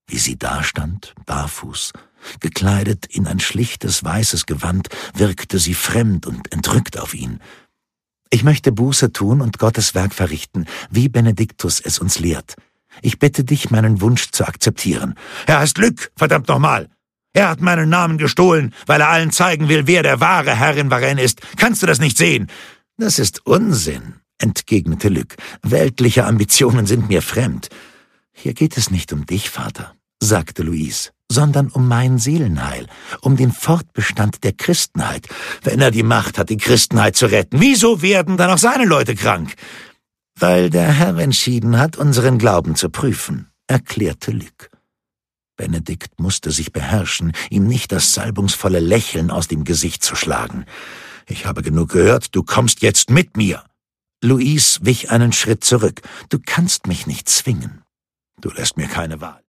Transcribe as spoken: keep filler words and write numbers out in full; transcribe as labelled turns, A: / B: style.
A: Wie sie dastand, barfuß, gekleidet in ein schlichtes weißes Gewand, wirkte sie fremd und entrückt auf ihn. »Ich möchte Buße tun und Gottes Werk verrichten, wie Benediktus es uns lehrt. Ich bitte dich, meinen Wunsch zu akzeptieren.«
B: »Er heißt Luc, verdammt nochmal! Er hat meinen Namen gestohlen, weil er allen zeigen will, wer der wahre Herr in Varennes ist. Kannst du das nicht sehen?«
A: »Das ist Unsinn«, entgegnete Luc. »Weltliche Ambitionen sind mir fremd.« »Hier geht es nicht um dich, Vater«, sagte Louise, »sondern um mein Seelenheil, um den Fortbestand der Christenheit.«
B: »Wenn er die Macht hat, die Christenheit zu retten, wieso werden dann auch seine Leute krank?«
A: »Weil der Herr entschieden hat, unseren Glauben zu prüfen«, erklärte Luc. Benedikt musste sich beherrschen, ihm nicht das salbungsvolle Lächeln aus dem Gesicht zu schlagen.
B: »Ich habe genug gehört, du kommst jetzt mit mir.«
A: Louise wich einen Schritt zurück. »Du kannst mich nicht zwingen.«
B: »Du lässt mir keine Wahl.«